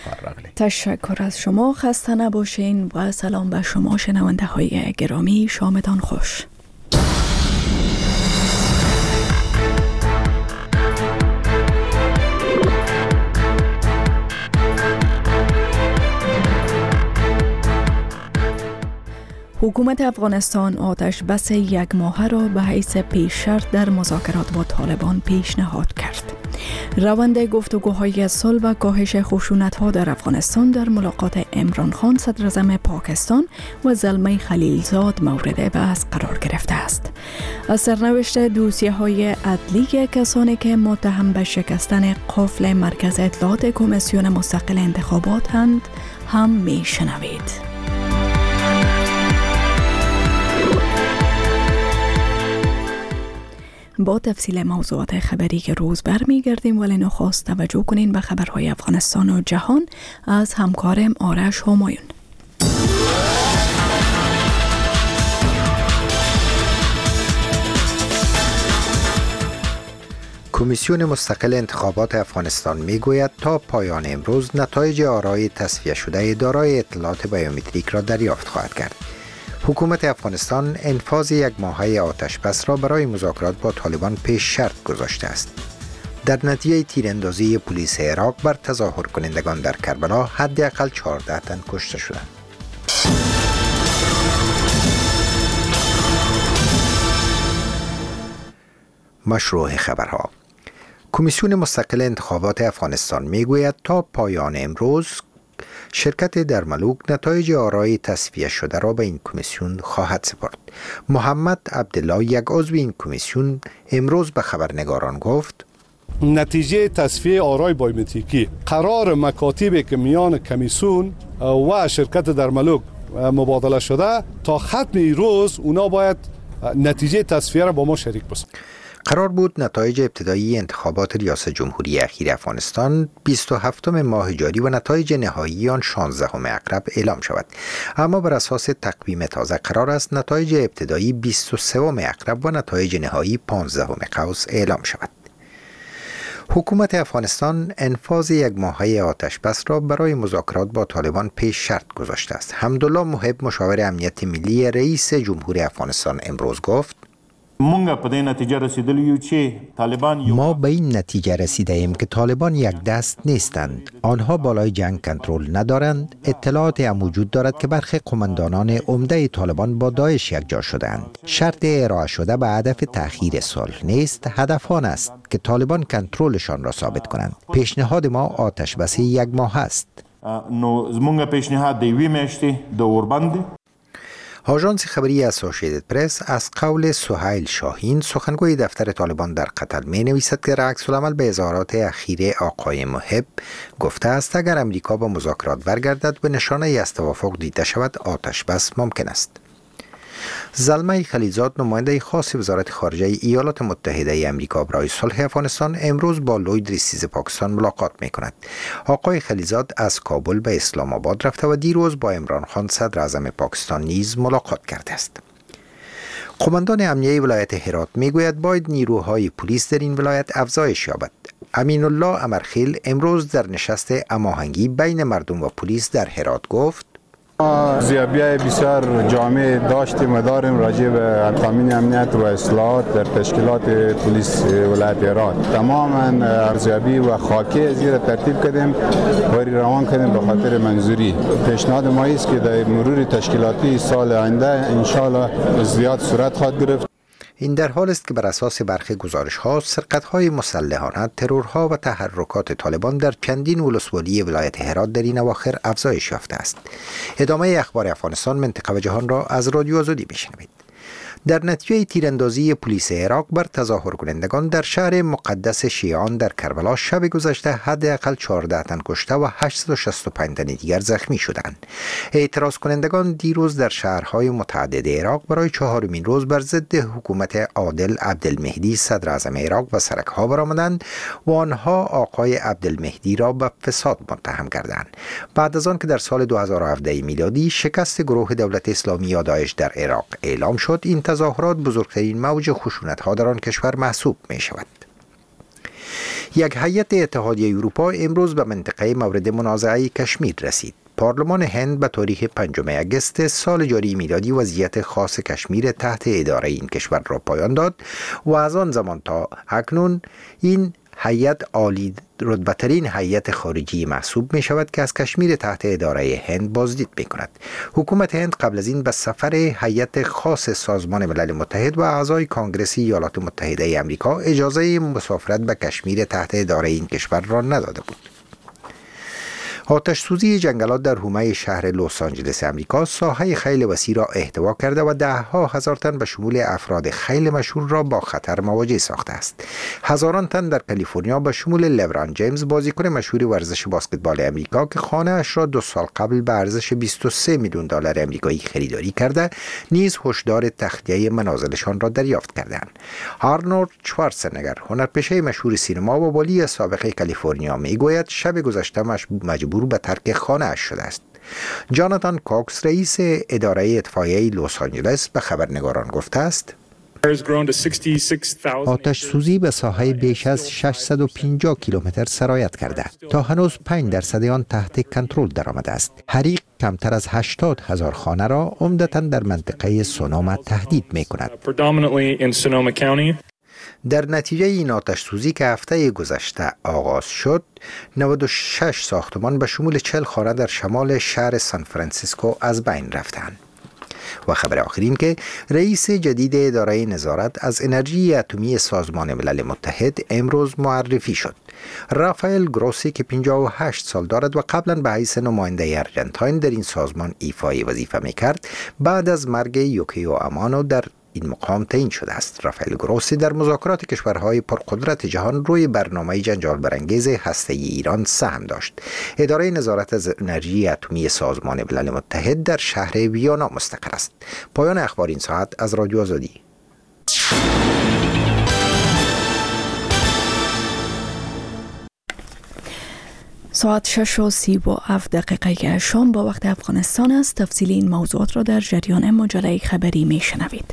بخیر راغلی. تشکر از شما، خسته نباشین و سلام به شما شنونده های گرامی، شامتان خوش. حکومت افغانستان آتش بس یک ماهه را به حیث پیش شرط در مذاکرات با طالبان پیشنهاد کرد. روند گفتگوهای صلح و کاهش خشونت‌ها در افغانستان در ملاقات عمران خان صدر اعظم پاکستان و زلمه خلیلزاد مورد بحث قرار گرفته است. از سرنوشت دوسیه‌های عدلی کسانی که متهم به شکستن قفل مرکز اطلاعات کمیسیون مستقل انتخابات هم می‌شنوید. با تفصیل موضوعات خبری که روز برمیگردیم، ولی نخست توجه کنین به خبرهای افغانستان و جهان از همکارم آرش همایون. کمیسیون مستقل انتخابات افغانستان میگوید تا پایان امروز نتایج آرای تصفیه شده دارای اطلاعات بیومتریک را دریافت خواهد کرد. حکومت افغانستان انفاذ یک ماهه آتش بس را برای مذاکرات با طالبان پیش شرط گذاشته است. در نتیجه تیراندازی پلیس عراق بر تظاهر کنندگان در کربلا حداقل 14 تن کشته شدند. مشروع خبرها. کمیسیون مستقل انتخابات افغانستان میگوید تا پایان امروز شرکت در ملوک نتایج آرای تصفیه شده را به این کمیسیون خواهد سپرد. محمد عبدالله، یک عضو این کمیسیون، امروز به خبرنگاران گفت نتیجه تصفیه آرای بیومتریکی قرار مکاتبی که میان کمیسیون و شرکت در ملوک مبادله شده تا ختم روز اونا باید نتیجه تصفیه را با ما شریک بسازند. قرار بود نتایج ابتدایی انتخابات ریاست جمهوری اخیر افغانستان 27 ماه جاری و نتایج نهایی آن 16 اکرب اعلام شود، اما بر اساس تقویم تازه قرار است نتایج ابتدایی 23 اکرب و نتایج نهایی 15 قوس اعلام شود. حکومت افغانستان انفاذ یک ماهه آتش بس را برای مذاکرات با طالبان پیش شرط گذاشته است. حمدالله محب، مشاور امنیت ملی رئیس جمهور افغانستان، امروز گفت ما به این نتیجه رسیده ایم که طالبان یک دست نیستند. آنها بالای جنگ کنترل ندارند. اطلاعات هم وجود دارد که برخی قماندانان عمده طالبان با داعش یکجا شدند. شرط ارائه شده به هدف تأخیر صلح نیست، هدف آن است که طالبان کنترلشان را ثابت کنند. پیشنهاد ما آتش بس یک ماه است. آژانس خبری اسوسییتد پرس از قول سهیل شاهین، سخنگوی دفتر طالبان در قطر، می نویسد که عکس العمل به اظهارات اخیر آقای محب گفته است اگر امریکا با مذاکرات برگردد به نشانه از توافق دیده شود آتش بس ممکن است. زلمه خلیلزاد، نماینده خاص وزارت خارجه ایالات متحده امریکا برای صلح افغانستان، امروز با لوید ریسیز پاکستان ملاقات می کند. آقای خلیلزاد از کابل به اسلام آباد رفته و دیروز با عمران خان صدر اعظم پاکستان نیز ملاقات کرده است. قماندان امنیه ولایت هرات می گوید باید نیروهای پلیس در این ولایت افزایش یابد. امین الله امرخیل امروز در نشست هماهنگی بین مردم و پلیس در هرات گفت ارزیابی بسیار جامع داشتیم و داریم راجع به تامین امنیت و اصلاحات در تشکیلات پلیس ولایت هرات. تماما ارزیابی و خاکی زیر ترتیب کردیم و روان کردیم به خاطر منظوری. پیشنهاد ما است که در مرور تشکیلاتی سال آینده ان شاء الله زیاد صورت خواهد گرفت. این در حال است که بر اساس برخی گزارش‌ها سرقت‌های مسلحانه، ترورها و تحرکات طالبان در چندین ولسوالی ولایت هرات در این اواخر افزایش یافته است. ادامه اخبار افغانستان، منطقه و جهان را از رادیو آزادی میشنوید. در نتیجه تیراندازی پلیس عراق بر تظاهر کنندگان در شهر مقدس شیعان در کربلا شب گذشته حداقل 14 تن کشته و 865 تن دیگر زخمی شدند. اعتراض کنندگان دیروز در شهرهای متعدد عراق برای 4مین روز بر ضد حکومت عادل عبدالمهدی صدر اعظم عراق و سرک‌ها برآمدند و آنها آقای عبدالمهدی را به فساد متهم کردند. بعد از آن که در سال 2017 میلادی شکست گروه دولت اسلامی یا داعش در عراق اعلام شد، این تظاهرات بزرگترین موج خشونت‌ها در آن کشور محسوب می شود. یک هیئت اتحادیه اروپا امروز به منطقه مورد منازعه کشمیر رسید. پارلمان هند به تاریخ 5 اگست سال جاری میلادی وضعیت خاص کشمیر تحت اداره این کشور را پایان داد و از آن زمان تا اکنون این هیئت عالی رتبه‌ترین هیئت خارجی محسوب می شود که از کشمیر تحت اداره هند بازدید می کند. حکومت هند قبل از این به سفر هیئت خاص سازمان ملل متحد و اعضای کانگرس ایالات متحده آمریکا اجازه مسافرت به کشمیر تحت اداره این کشور را نداده بود. آتش سوزی جنگلات در حومه شهر لس آنجلس امریکا ساحه خیلی وسیع را احتوا کرده و ده ها هزار تن به شمول افراد خیلی مشهور را با خطر مواجه ساخته است. هزاران تن در کالیفرنیا به شمول لبران جیمز بازیکن مشهور ورزش بسکتبال امریکا که خانه اش را 2 سال قبل به ارزش 23 میلیون دلار امریکایی خریداری کرده نیز هشدار تخلیه منازلشان را دریافت کردند. آرنولد شوارزنگر هنرپیشه مشهور سینما و والی سابق کالیفرنیا میگوید شب گذشته مجبور به ترک خانه اش شده است. جاناتان کاکس رئیس اداره اطفائیه لس آنجلس به خبرنگاران گفته است آتش سوزی به ساحه بیش از 650 کیلومتر سرایت کرده. تا هنوز 5% آن تحت کنترل درآمده است. حریق کمتر از 80,000 خانه را عمدتاً در منطقه سونوما تهدید می کند. در نتیجه این آتش سوزی که هفته گذشته آغاز شد، 96 ساختمان به شمول 40 خانه در شمال شهر سان فرانسیسکو از بین رفتند. و خبر آخرین که رئیس جدید اداره نظارت از انرژی اتمی سازمان ملل متحد امروز معرفی شد. رافائل گروسی که 58 سال دارد و قبلا به حیث نماینده ارجنتاین در این سازمان ایفای وظیفه می‌کرد، بعد از مرگ یوکیو امانو در این مقام تعیین شده است. رافائل گروسی در مذاکرات کشورهای پرقدرت جهان روی برنامه جنجال برانگیز هسته‌ای ایران سهم داشت. اداره نظارت از انرژی اتمی سازمان ملل متحد در شهر ویانا مستقر است. پایان اخبار این ساعت از رادیو آزادی. ساعت 6:37 شام با وقت افغانستان است. تفصیل این موضوعات را در جریان مجله خبری می شنوید.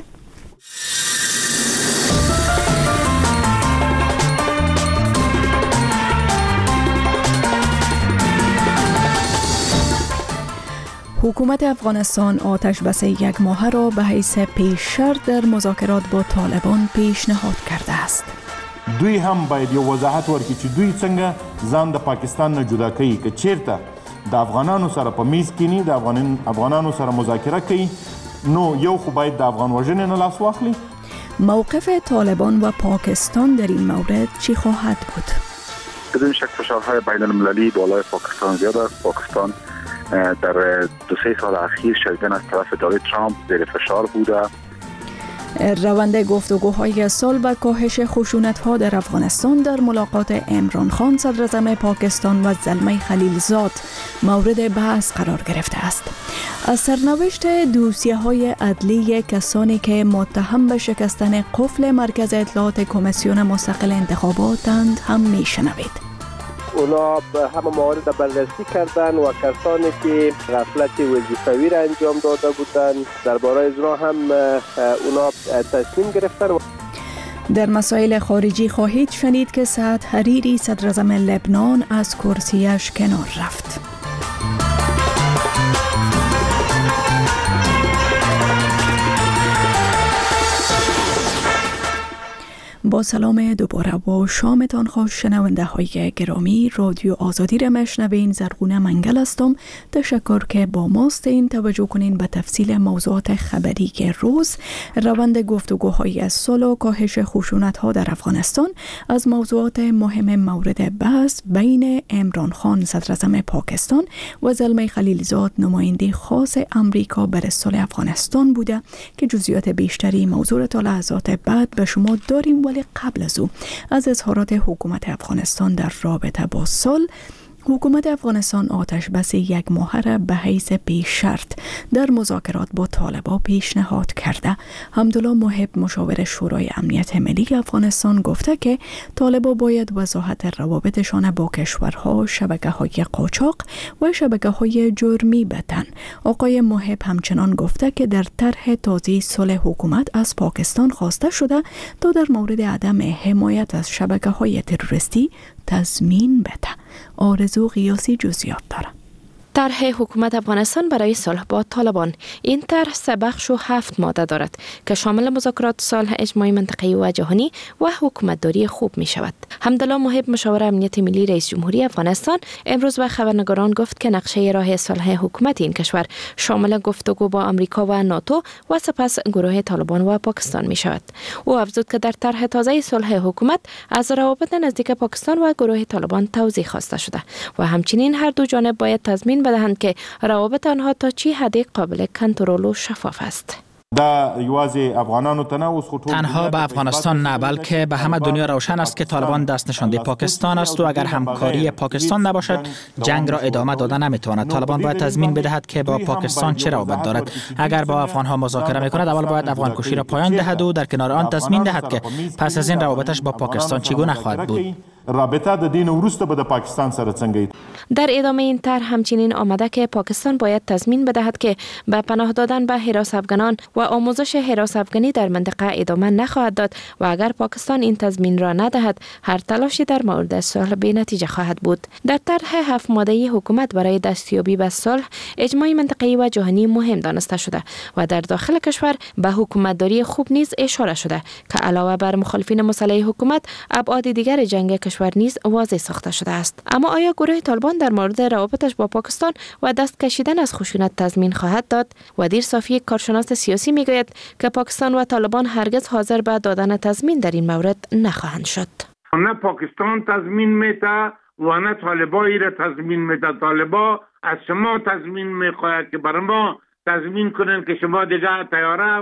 حکومت افغانستان آتش بس 1 ماهه را به حیث پیش شرط در مذاکرات با طالبان پیشنهاد کرده است. دوی هم باید یو وضاحت ورکړي چې دوی څنګه ځان د پاکستان نه جدا کوي، که چیرته د افغانانو سره په میز کینی د افغانانو سره مذاکره کوي، نو یو خو باید د افغان وژنې نه لاس واخلي. موقف طالبان و پاکستان در این مورد چی خواهد بود؟ بدون شک فشارهای بین المللی بالای پاکستان زیاد است. پاکستان در 2-3 سال اخیر شدیداً از طرف دولت ترامپ زیر فشار بوده. روند گفتگوهای صلح و کاهش خشونت‌ها در افغانستان در ملاقات عمران خان صدراعظم پاکستان و زلمه خلیلزاد مورد بحث قرار گرفته است. از سرنوشت دوسیه‌های عدلی کسانی که متهم به شکستن قفل مرکز اطلاعات کمیسیون مستقل انتخاباتند هم میشنوید. اونا به همه موارد بررسی کردن و کسانی که غفلت وظیفوی را انجام داده بودند درباره از اونا هم اونا تصمیم گرفتن. در مسائل خارجی خواهید شنید که سعد حریری صدراعظم لبنان از کرسیش کنار رفت. با سلام دوباره و شامتان خوش شنونده های گرامی. رادیو آزادی را مشنوین. زرغونه منگل هستم. تشکر که با ماست. این توجه کنین به تفصیل موضوعات خبری که روز روند گفتگوهای صلح و کاهش خشونت ها در افغانستان از موضوعات مهم مورد بحث بین عمران خان صدراعظم پاکستان و زلمه خلیلزاد نماینده خاص امریکا برای صلح افغانستان بوده که جزئیات بیشتری موضوع تا لحظات بعد به شما داریم. ولی قبل از او از اظهارات حکومت افغانستان در رابطه با صلح حکومت افغانستان آتش بس یک ماهه را به حیث پیش شرط در مذاکرات با طالبان پیشنهاد کرده. حمدالله محب مشاور شورای امنیت ملی افغانستان گفته که طالبان باید وضاحت روابطشان با کشورها، شبکه‌های قاچاق و شبکه‌های جرمی بدن. آقای محب همچنان گفته که در طرح تازه صلح حکومت از پاکستان خواسته شده تا در مورد عدم حمایت از شبکه‌های تروریستی تضمین بده. آرزو قیاسی جزئیات داره. طرح حکومت افغانستان برای صلح با طالبان. این طرح 3 بخش و 7 ماده دارد که شامل مذاکرات صلح اجتماعی منطقه‌ای و جهانی و حکومتداری خوب می شود. حمدالله محب مشاور امنیت ملی رئیس جمهوری افغانستان امروز به خبرنگاران گفت که نقشه راه صلح حکومت این کشور شامل گفتگو با آمریکا و ناتو و سپس گروه طالبان و پاکستان می شود. او افزود که در طرح تازه صلح حکومت از روابط نزدیک پاکستان و گروه طالبان توضیح خواسته شده و همچنین هر دو جانب باید تضمین بدهند که روابط آنها تا چی حد قابل کنترل و شفاف است. تنها به افغانستان نه بلکه به همه دنیا روشن است که طالبان دست نشانده پاکستان است و اگر همکاری پاکستان نباشد جنگ را ادامه دادن نمیتواند. طالبان باید تضمین بدهد که با پاکستان چه روابط دارد. اگر با افغانها مذاکره میکند اول باید افغان کشی را پایان دهد و در کنار آن تضمین دهد که پس از این روابطش با پاکستان چگونه خواهد بود. رابطه د دین وروسته به د پاکستان سره څنګه. در ادامه این طرح همچنین آمده که پاکستان باید تضمین بدهد که به پناه دادن به حراس افغانان و آموزش حراس افغانی در منطقه ادامه نخواهد داد و اگر پاکستان این تضمین را ندهد هر تلاشی در مورد صلح بی نتیجه خواهد بود. در طرح 7 ماده‌ای حکومت برای دستیابی به صلح اجتماعی منطقه‌ای و جهانی مهم دانسته شده و در داخل کشور به حکومتداری خوب نیز اشاره شده که علاوه بر مخالفین مسلح حکومت ابعاد دیگر جنگ کشور نیز واضح ساخته شده است. اما آیا گروه طالبان در مورد روابطش با پاکستان و دست کشیدن از خشونت تضمین خواهد داد؟ ودیر صافی کارشناس سیاسی میگوید که پاکستان و طالبان هرگز حاضر به دادن تضمین در این مورد نخواهند شد. نه پاکستان تضمین میده و نه طالبان را تضمین میده. طالبان از شما تضمین میخواهد که برای ما تضمین کنن که شما دیگه طیاره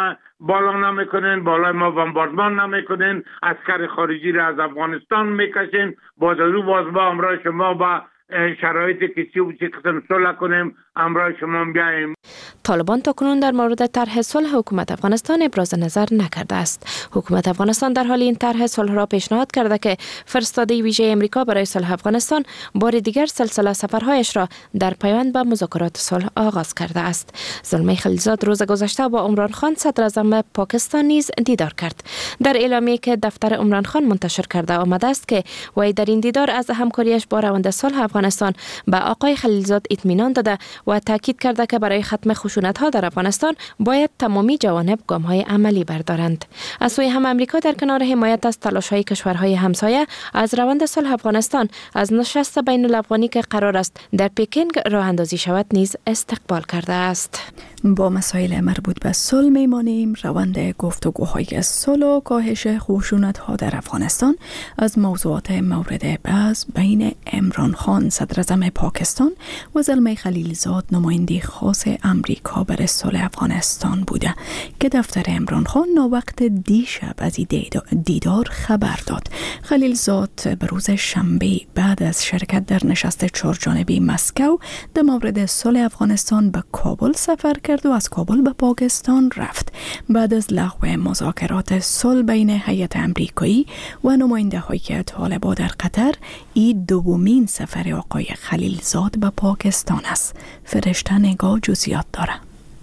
بالا نمیکنین، بالای ما بمباردمان نمیکنین، عسکر خارجی را از افغانستان میکشین، باز با همراه شما با شرایطی که چی قسم صلح کنیم همراه شما بیاییم. طالبان تاکنون در مورد طرح صلح حکومت افغانستان ابراز نظر نکرده است. حکومت افغانستان در حال این طرح صلح را پیشنهاد کرده که فرستاده ویژه امریکا برای صلح افغانستان بار دیگر سلسله سفرهایش را در پیوند به مذاکرات صلح آغاز کرده است. زلمه خلیلزاد روز گذشته با عمران خان صدر اعظم پاکستان نیز دیدار کرد. در اعلامیه‌ای که دفتر عمران خان منتشر کرده آمده است که وی در این دیدار از همکاریش با روند صلح افغانستان به آقای خلیلزاد اطمینان داده و تاکید کرده که برای ختم خشونت‌ها در افغانستان باید تمامی جوانب گام‌های عملی بردارند. از سوی هم امریکا در کنار حمایت از تلاش‌های کشورهای همسایه از روند صلح افغانستان از نشست بین الافغانی که قرار است در پکینگ راه اندازی شود نیز استقبال کرده است. با مسائل مربوط به صلح میمانیم. روند گفتگوهای صلح و کاهش خشونت‌ها در افغانستان از موضوعات مورد بحث بین عمران خان صدر اعظم پاکستان و زلمه خلیلزاد نماینده خاص امریکا برای صلح افغانستان بوده که دفتر عمران خان ناوقت دیشب از دیدار خبر داد. خلیلزاد به روز شنبه بعد از شرکت در نشست 4 جانبه مسکو در مورد صلح افغانستان به کابل سفر کرد و از کابل به پاکستان رفت. بعد از لغو مذاکرات صلح بین هیئت امریکایی و نماینده های طالبان در قطر، این دومین سفر آقای خلیلزاد به پاکستان است. فرشته نگاه جزئیات داره.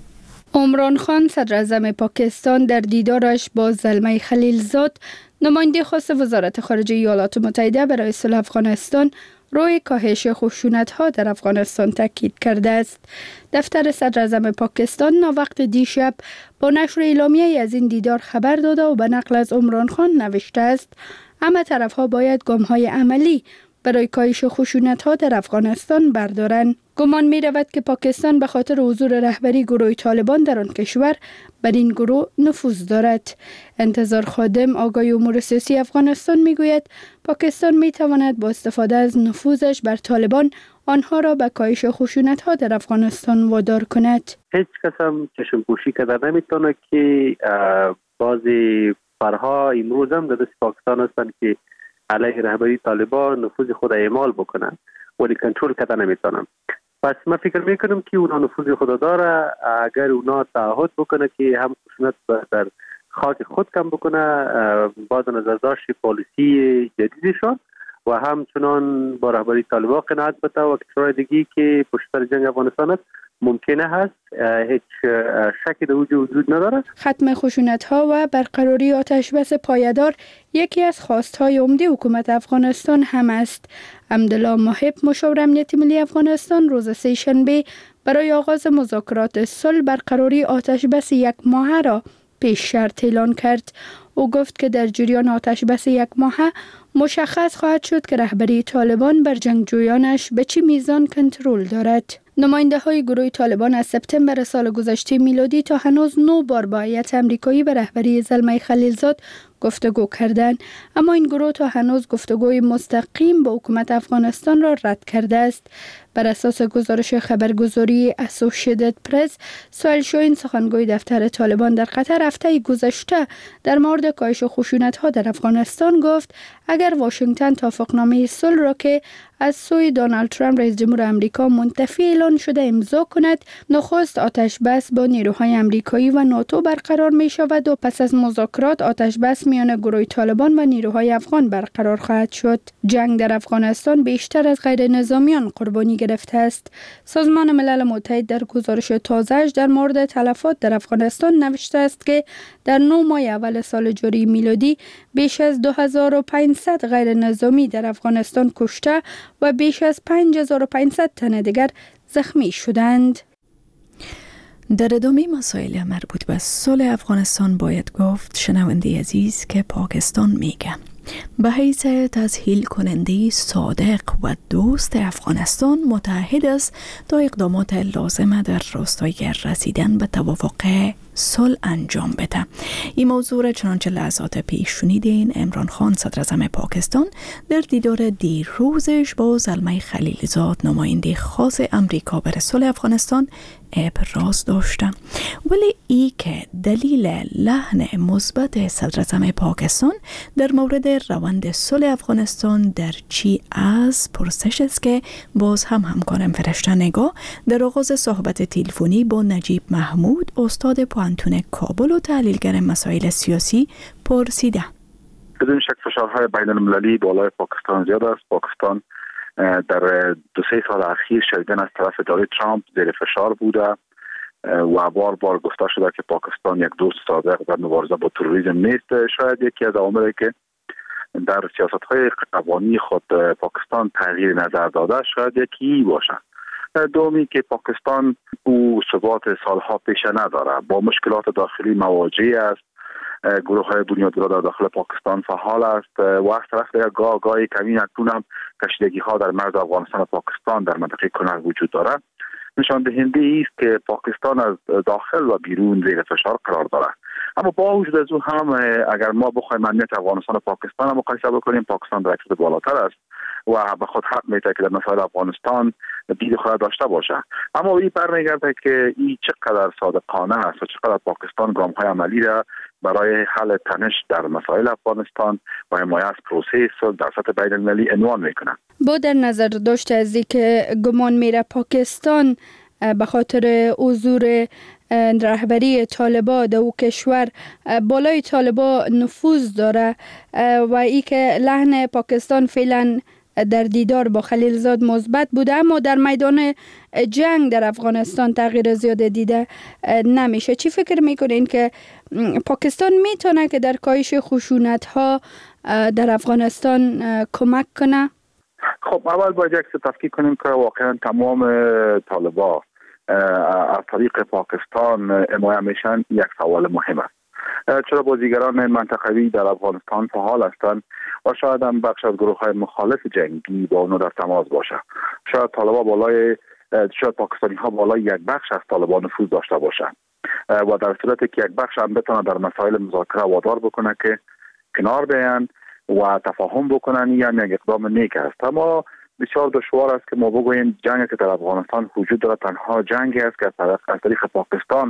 عمران خان صدر اعظم پاکستان در دیدارش با زلمه خلیلزاد نماینده خاص وزارت خارجه ایالات متحده برای صلح افغانستان روی کاهش خشونت‌ها در افغانستان تاکید کرده است. دفتر صدر اعظم پاکستان ناوقت دیشب با نشر اعلامیه‌ای از این دیدار خبر داده و به نقل از عمران خان نوشته است: همه طرف‌ها باید گام‌های عملی برای کاهش خشونت‌ها در افغانستان بردارند. گمان می‌رود که پاکستان به خاطر حضور رهبری گروه طالبان در آن کشور بر این گروه نفوذ دارد. انتظار خادم آگاهی امور سیاسی افغانستان میگوید پاکستان میتواند با استفاده از نفوذش بر طالبان آنها را به کاهش خشونت‌ها در افغانستان وادار کند. هیچ کس هم چشم پوشی کرده نمیتونه که بعضی فرها امروز هم در دست پاکستان هستند که علیه رهبری طالبان نفوذ خود اعمال بکنند ولی کنترل کردن نمیتونن. پس من فکر میکنم که اونا نفوذ خود داره. اگر اونا تعهد بکنه که هم خشونت در خاک خود کم بکنه با نظر داشت پالیسی جدیدشان و همچنان با رهبری طالبان قناعت بده و کشورهای دیگه که پشت سر جنگ افغانستان است ممکنه هست، هیچ شکی در وجود نداره. ختم خشونت‌ها و برقراری آتشبس پایدار یکی از خواست‌های عمده حکومت افغانستان هم است. حمدالله محب مشاور امنیت ملی افغانستان روز سه‌شنبه برای آغاز مذاکرات صلح برقراری آتشبس یک ماهه را پیش شرط اعلان کرد. او گفت که در جریان آتشبس یک ماهه مشخص خواهد شد که رهبری طالبان بر جنگجویانش به چه میزان کنترل دارد. نماینده های گروه طالبان از سپتامبر سال گذشته میلادی تا هنوز 9 بار با هیئت امریکایی به رهبری زلمه خلیلزاد گفتگو کردند، اما این گروه تا هنوز گفتگوی مستقیم با حکومت افغانستان را رد کرده است. بر اساس گزارش خبرگزاری اسوسییتد پرس، سهیل شاهین سخنگوی دفتر طالبان در قطر هفته گذشته در مورد کاهش خشونت‌ها در افغانستان گفت اگر واشنگتن توافقنامه صلح را که از سوی دونالد ترامپ رئیس جمهور آمریکا منتفی اعلان شده امضا کند، نخست آتش بس با نیروهای آمریکایی و ناتو برقرار می شود و پس از مذاکرات آتش بس میان گروه طالبان و نیروهای افغان برقرار خواهد شد. جنگ در افغانستان بیشتر از غیر نظامیان قربانی گرفته است. سازمان ملل متحد در گزارش تازه‌اش در مورد تلفات در افغانستان نوشته است که در 9 ماه اول سال جاری میلادی بیش از 2500 غیر نظامی در افغانستان کشته و بیش از 5500 تن دیگر زخمی شدند. در ادامه مسائل مربوط به صلح افغانستان باید گفت شنونده عزیز که پاکستان میگه به حیث تسهیل کننده صادق و دوست افغانستان متحد است تا اقدامات لازمه در راستای رسیدن به توافق صلح انجام بده. این موضوع را چنانچه لحظات پیش شنیدین عمران خان صدراعظم پاکستان در دیدار دیروزش با زلمه خلیلزاد نماینده خاص امریکا برای صلح افغانستان ابراز داشته. ولی ای که دلیل لحن مثبت صدراعظم پاکستان در مورد روند صلح افغانستان در چی از پرسش است که باز هم همکارم فرشته نگاه در آغاز صحبت تلفنی با نجیب محمود استاد پوانتون کابل و تحلیلگر مسائل سیاسی پرسیده. بدون شک فشارهای بین المللی بالای پاکستان زیاد است. پاکستان در 2-3 سال اخیر شدیداً از طرف دولت ترامپ زیر فشار بوده و بار گفته شده که پاکستان یک دوست صادق در مبارزه با تروریسم نیست. شاید یکی از عواملی که در سیاست‌های قوانی خود پاکستان تغییر نظر داده شاید یکی باشه. دومی که پاکستان او ثبات سالها پیش نداره، با مشکلات داخلی مواجه است. گروه‌های بنیادگرا در داخل پاکستان فعال است و از طرف دیگر گاهی کمی اکنون هم کشیدگی‌ها در مرز افغانستان و پاکستان در منطقه کنر وجود دارد. نشان دهنده است که پاکستان از داخل و بیرون زیر فشار قرار دارد. اما با وجود از او هم اگر ما بخوایم امنیت افغانستان و پاکستان هم مقایسه بکنیم، پاکستان در اقتصاد بالاتر است و به خود حق میده که در مسائل افغانستان دید خود داشته باشه. اما این برمیگرده که این چقدر صادقانه است و چقدر پاکستان گام‌های عملی را برای حل تنش در مسائل افغانستان و حمایت از پروسه صلح در سطح بین المللی عنوان میکنه. با در نظر داشته از که گمان میره پاکستان به خاطر حضور رهبری طالبان در او کشور بالای طالبان نفوذ داره و ای که لحن پاکستان فعلا در دیدار با خلیلزاد مثبت بوده، اما در میدان جنگ در افغانستان تغییر زیاده دیده نمیشه. چی فکر میکنین که پاکستان میتونه که در کاهش خشونت ها در افغانستان کمک کنه؟ خب اول باید یک تفکیک کنیم که واقعا تمام طالبان از طریق پاکستان حمایت میشن یک سوال مهم است. چرا بازیگران منطقوی در افغانستان فعال هستند و شاید هم بخش از گروه‌های مخالف جنگی با اونها در تماس باشه. شاید شاید پاکستانی‌ها بالای یک بخش از طالبان نفوذ داشته باشند و در صورتی که یک بخش هم بتونه در مسائل مذاکره وادار بکنه که کنار بیان و تفاهم بکنن، یعنی یک اقدام نیک است. اما بسیار دشوار است که ما بگوییم جنگی که در افغانستان وجود داره تنها جنگی است که از طریق پاکستان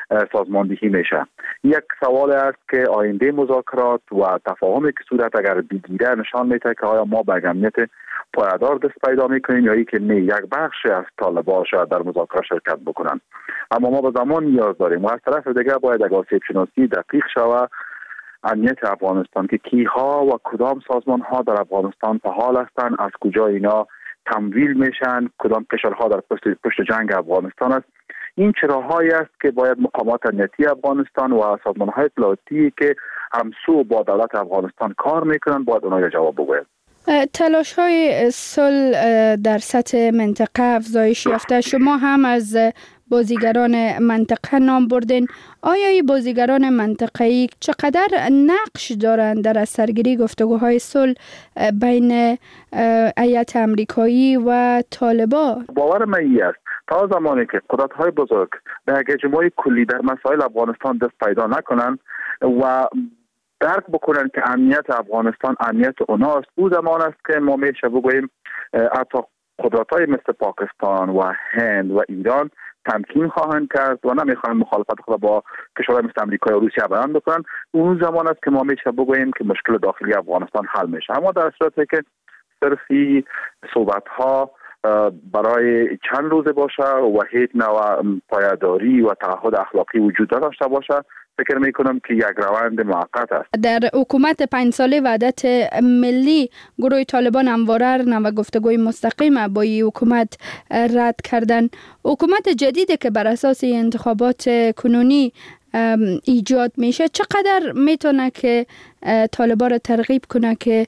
سازماندهی میشه. یک سوال است که آینده مذاکرات و تفاهمی که صورت اگر بگیره نشان میده که آیا ما به امنیت پایدار دست پیدا میکنیم یا ای که نه یک بخش از طالبان شاید در مذاکره شرکت بکنن. اما ما به زمان نیاز داریم و از طرف دیگه باید یک آسیب شناسی دقیق شود امنیت افغانستان که کیها و کدام سازمان ها در افغانستان فعال هستند، از کجا اینا تمویل میشن، کدام کشورها در پشت جنگ افغانستان است. این چراهایی است که باید مقامات امنیتی افغانستان و سازمان های اطلاعاتی که همسو با دولت افغانستان کار میکنن باید اونها جواب بگوید. تلاش های صلح در سطح منطقه افزایش یافته. شما هم از بازیگران منطقه نام بردین. آیا این بازیگران منطقه‌ای چقدر نقش دارند در اثرگیری گفتگوهای صلح بین ایالات آمریکایی و طالبان؟ باور من این است تا زمانی که قدرت‌های بزرگ به یک اجماع کلی در مسائل افغانستان دست پیدا نکنند و درک بکنن که امنیت افغانستان امنیت اوناست، او زمان است که ما میشه بگوییم حتی قدرت‌های مثل پاکستان و هند و ایران تمکین خواهند کرد و نمیخواهند مخالفت خود با کشورهای مثل امریکا و روسیه بیان بکنن. اون زمان است که ما میشه بگوییم که مشکل داخلی افغانستان حل میشه. اما در صورتی که صرفی صحبت‌ها برای چند روزه باشه و هیچ نوع پایداری و تعهد اخلاقی وجود نداشته باشه، فکر میکنم که یک روند موقت است. در حکومت 5 ساله وحدت ملی گروه طالبان همواره نوع گفتگوی مستقیم با این حکومت رد کردن. حکومت جدیدی که بر اساس انتخابات کنونی ایجاد میشه چقدر میتونه که طالبان را ترغیب کنه که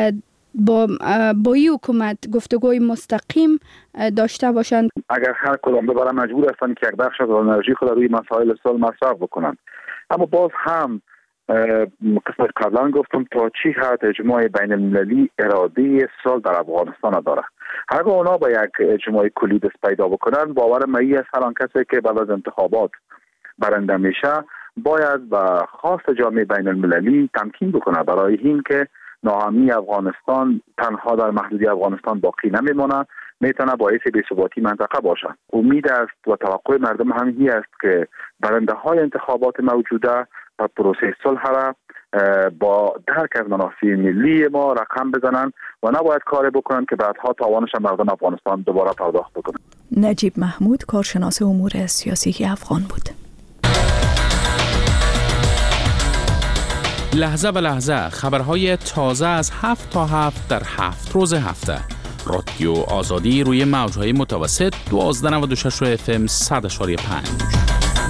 با این حکومت گفتگوی مستقیم داشته باشند؟ اگر هر کدام ببرن مجبور هستند که یک بخش از انرژی خود روی مسائل صلح مصرف بکنن. اما باز هم قسمت قبلا گفتم تا چی حد اجماع بین المللی اراده صلح در افغانستان داره. اگر اونا با یک اجماع کلی دست پیدا بکنن، باور من است هر آن کسی که بعد از انتخابات برنده میشه باید با خواست جامعه بین المللی تمکین بکنه برای این که ناامنی افغانستان تنها در محدودی افغانستان باقی نمیمونه، میتونه باعث بی‌ثباتی منطقه باشه. امید است و توقع مردم هم این است که برنده های انتخابات موجوده و پروسه صلح را با درک از منافع ملی ما رقم بزنن و نباید کاری بکنن که بعدها تاوانش مردم افغانستان دوباره پرداخت بکنن. نجیب محمود، کارشناس امور سیاسی افغان بود. لحظه به لحظه خبرهای تازه از 7 تا 7 در 7 روز هفته. رادیو آزادی روی موجهای متوسط 1296 FM 100.5.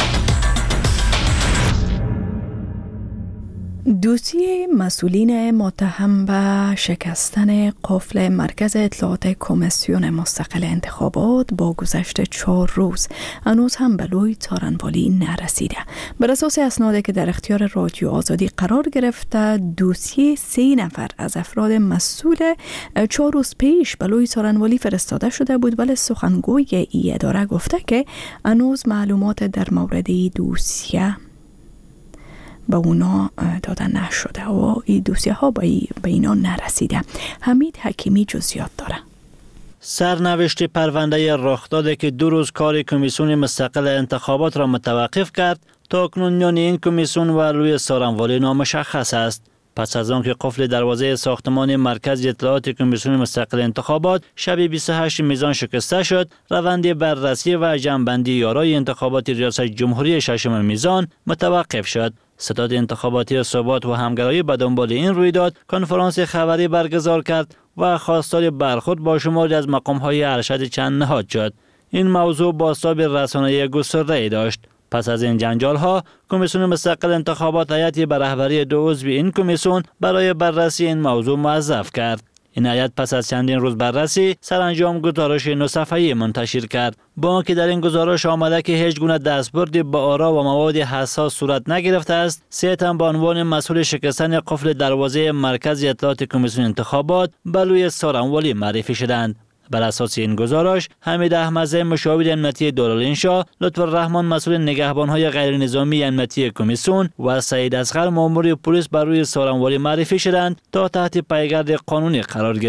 دوسیه مسئولین متهم به شکستن قفل مرکز اطلاعات کمیسیون مستقل انتخابات با گذشت 4 روز هنوز هم به لوی څارنوالی نرسیده. بر اساس اسنادی که در اختیار رادیو آزادی قرار گرفته، دوسیه 3 نفر از افراد مسئول 4 روز پیش به لوی څارنوالی فرستاده شده بود، ولی سخنگوی ای اداره گفته که هنوز معلومات در مورد دوسیه به اونا داده نشده و این دوسیه ها به اینا نرسیده. حمید حکیمی جزئیات داره. سرنوشت پرونده رخداده که 2 روز کار کمیسیون مستقل انتخابات را متوقف کرد، تا اکنون میان این کمیسیون و لوی څارنوالی نامشخص است. پس از آنکه قفل دروازه ساختمان مرکز اطلاعات کمیسیون مستقل انتخابات شب 28 میزان شکسته شد، روند بررسی و جمع‌بندی یارای انتخابات ریاست جمهوری 6 میزان متوقف شد. ستاد انتخاباتی ثبات و همگرایی به دنبال این رویداد کنفرانس خبری برگزار کرد و خواستار برخورد با شماری از مقام‌های ارشد چند نهاد شد. این موضوع بازتاب رسانه‌ای گسترده‌ای داشت. پس از این جنجال‌ها، کمیسیون مستقل انتخابات هیئتی به رهبری 2 عضو این کمیسیون برای بررسی این موضوع موظف کرد. این هیئت پس از چندین روز بررسی سرانجام گزارش 9 صفحه‌ای منتشر کرد. با آنکه در این گزارش آمده که هیچ گونه دستبردی به آرا و مواد حساس صورت نگرفته است، 3 تن به عنوان مسئول شکستن قفل دروازه مرکز اطلاعات کمیسیون انتخابات به لوی څارنوالی معرفی شدند. بر اساس این گزارش، حمید احمدزی مشاور امنیتی دارالانشا، لطف الرحمن مسئول نگهبان‌های غیر نظامی امنیتی کمیسیون و سعید اصغر مأمور پلیس بر روی څارنوالی معرفی شدند تا تحت پیگرد قانونی قرار گیرند.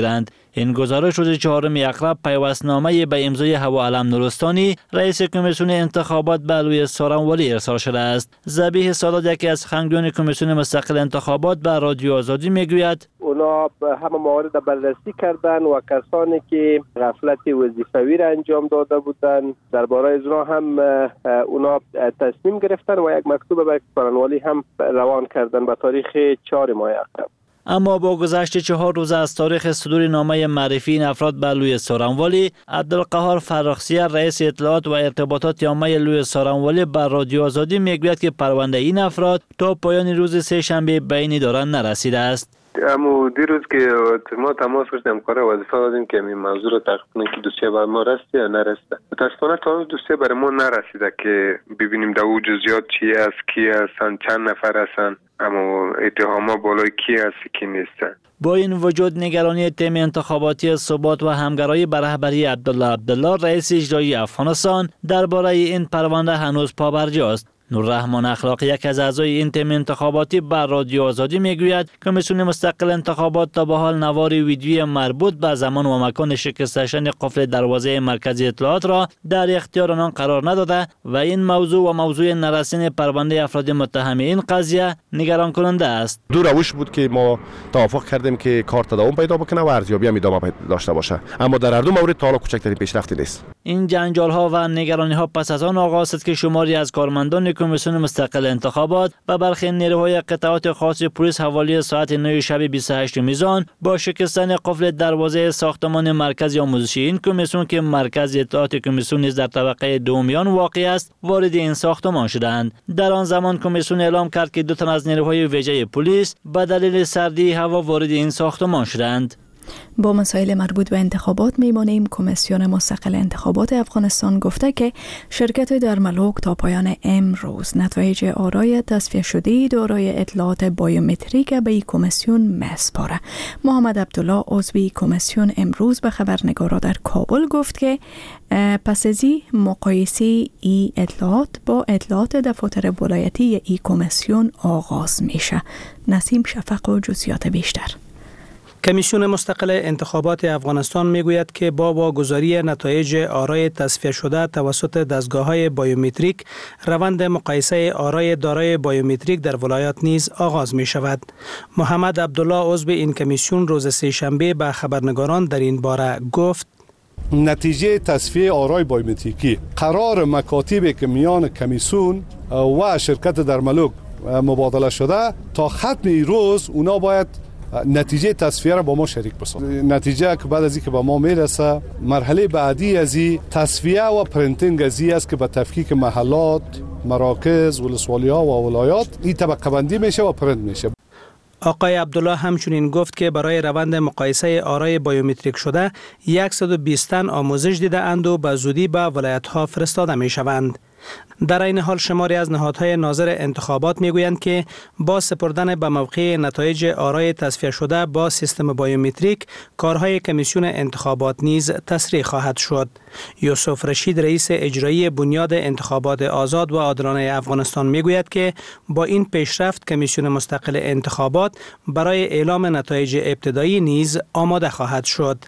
این گزارش روز 4 اکرب پیوستنامه به امضای حوا علم نورستانی رئیس کمیسیون انتخابات به لوی سارنوالی ارسال شده است. ذبیح سادات یکی از سخنگویان کمیسیون مستقل انتخابات به رادیو آزادی میگوید اونا همه موارد بررسی کردن و کسانی که غفلت وظیفوی را انجام داده بودند درباره از اونا هم اونا تصمیم گرفتن و یک مکتوب به سارنوالی هم روان کردن به تاریخ 4 ماه اکرب. اما با گذشت 4 روز از تاریخ صدور نامه معرفی این افراد به لوی سارنوالی، عبدالقهار فرخزی رئیس اطلاعات و ارتباطات عامه لوی سارنوالی بر رادیو آزادی میگوید که پرونده این افراد تا پایان روز سه شنبه به این اداره نرسیده است. اما دیروز که ما تماس داشتیم کار وظیفه دادیم که این موضوع رو تحقیق کنیم که دوسیه بر ما رسیده یا نرسیده. متاسفانه تا دوسیه بر ما نرسیده که ببینیم در او جزئیات چی است، کی هستن، چند نفر هستن، اما اتهامات بالای کی هست کی نیستن. با این وجود نگرانی تیم انتخاباتی ثبات و همگرایی به رهبری عبدالله رئیس اجرایی افغانستان درباره این پرونده هنوز پابرجاست. نوررحمان اخلاقی یک از اعضای این تیم انتخاباتی بر رادیو آزادی میگوید کمیسیون مستقل انتخابات تا به حال نوار ویدیویی مربوط به زمان و مکان شکستشن قفل دروازه مرکزی اطلاعات را در اختیار آنان قرار نداده و این موضوع و موضوع نرسیدن پرونده افراد متهم این قضیه نگران کننده است. دو روش بود که ما توافق کردیم که کار تداوم پیدا بکنه و ارزیابی هم ادامه داشته باشه، اما در هر دو مورد تا حالا کوچکترین پیشرفتی نیست. این جنجال ها و نگرانی ها پس از آن آغاز شد که شماری از کارمندان کمیسیون مستقل انتخابات و برخی نیروهای قطعات خاص پلیس حوالی ساعت 9 شب 28 میزان با شکستن قفل دروازه ساختمان مرکزی آموزشی این کمیسیون که مرکز اطلاعات کمیسیون نیز در طبقه دومیان واقع است وارد این ساختمان شدند. در آن زمان کمیسیون اعلام کرد که 2 تن از نیروهای ویژه پلیس به دلیل سردی هوا وارد این ساختمان شدند. با مسائل مربوط به انتخابات میمانیم. کمیسیون مستقل انتخابات افغانستان گفته که شرکت درملوک تا پایان امروز نتایج آرای تصفیه شده دارای اطلاعات بایومتریک به این کمیسیون میسپاره. محمد عبدالله عضو کمیسیون امروز به خبرنگارا در کابل گفت که پس از مقایسه ای اطلاعات با اطلاعات دفاتر ولایتی ای کمیسیون آغاز میشه. نسیم شفق و جزئیات بیشتر. کمیسیون مستقل انتخابات افغانستان میگوید که با واگذاری نتایج آرای تصفیه شده توسط دستگاه‌های بایومتریک روند مقایسه آرای دارای بایومتریک در ولایات نیز آغاز می شود. محمد عبدالله عضو این کمیسیون روز سه شنبه به خبرنگاران در این باره گفت نتیجه تصفیه آرای بایومتریکی قرار مکاتبی که میان کمیسیون و شرکت درملوک مبادله شده تا ختم روز اونا باید نتیجه تصفیه را با ما شریک بسازند. نتیجه که بعد از اینکه به ما میرسه مرحله بعدی از این تصفیه و پرینتینگ از این است که به تفکیک محلات، مراکز، ولسوالی‌ها و ولایات این طبقه بندی میشه و پرینت میشه. آقای عبدالله همچنین گفت که برای روند مقایسه آرای بایومتریک شده 120 تن آموزش دیده اند و به زودی به ولایت‌ها فرستاده می شوند. در این حال شماری از نهادهای ناظر انتخابات میگویند که با سپردن به موقع نتایج آرای تصفیه شده با سیستم بایومتریک کارهای کمیسیون انتخابات نیز تسریع خواهد شد. یوسف رشید رئیس اجرایی بنیاد انتخابات آزاد و عادلانه افغانستان میگوید که با این پیشرفت کمیسیون مستقل انتخابات برای اعلام نتایج ابتدایی نیز آماده خواهد شد.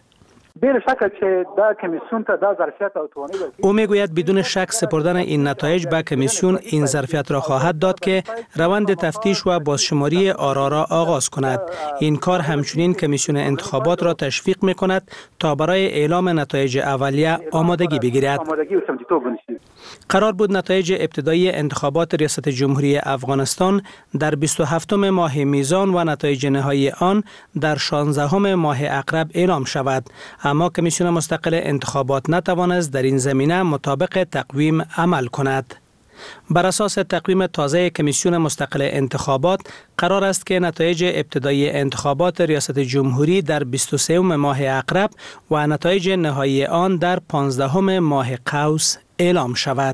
او میگوید بدون شک سپردن این نتایج به کمیسیون این ظرفیت را خواهد داد که روند تفتیش و بازشماری آرا را آغاز کند. این کار همچنین کمیسیون انتخابات را تشویق می کند تا برای اعلام نتایج اولیه آمادگی بگیرد. قرار بود نتایج ابتدایی انتخابات ریاست جمهوری افغانستان در 27 ماه میزان و نتایج نهایی آن در 16 ماه عقرب اعلام شود، اما کمیسیون مستقل انتخابات نتوانست در این زمینه مطابق تقویم عمل کند. بر اساس تقویم تازه کمیسیون مستقل انتخابات قرار است که نتایج ابتدایی انتخابات ریاست جمهوری در 23 ماه عقرب و نتایج نهایی آن در 15 ماه قوس اعلام شود.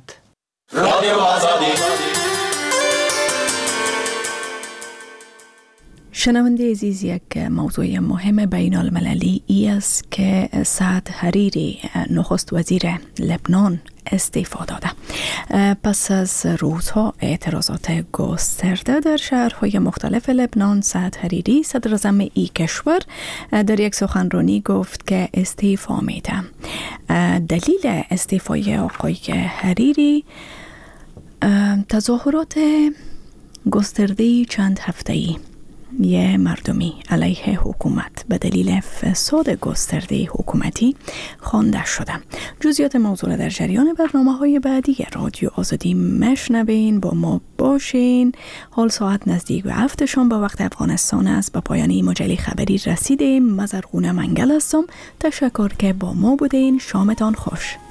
شنونده عزیز، یک موضوع مهم بین المللی ای است که سعد حریری نخست وزیر لبنان استعفا داده. پس از روزها اعتراضات گسترده در شهرهای مختلف لبنان، سعد حریری صدر اعظم ای کشور در یک سخنرانی گفت که استعفا میده. دلیل استعفای آقای حریری تظاهرات گسترده چند هفته‌ای مردمی علیه حکومت به دلیل فساد گسترده حکومتی خوانده شده. جزئیات موضوع در جریان برنامه‌های بعدی رادیو آزادی مشنوین. با ما باشین. حال ساعت نزدیک به 7 شام با وقت افغانستان است. به پایان این مجله خبری رسیدیم. مزرغونه منگل هستم. تشکر که با ما بودین. شامتان خوش.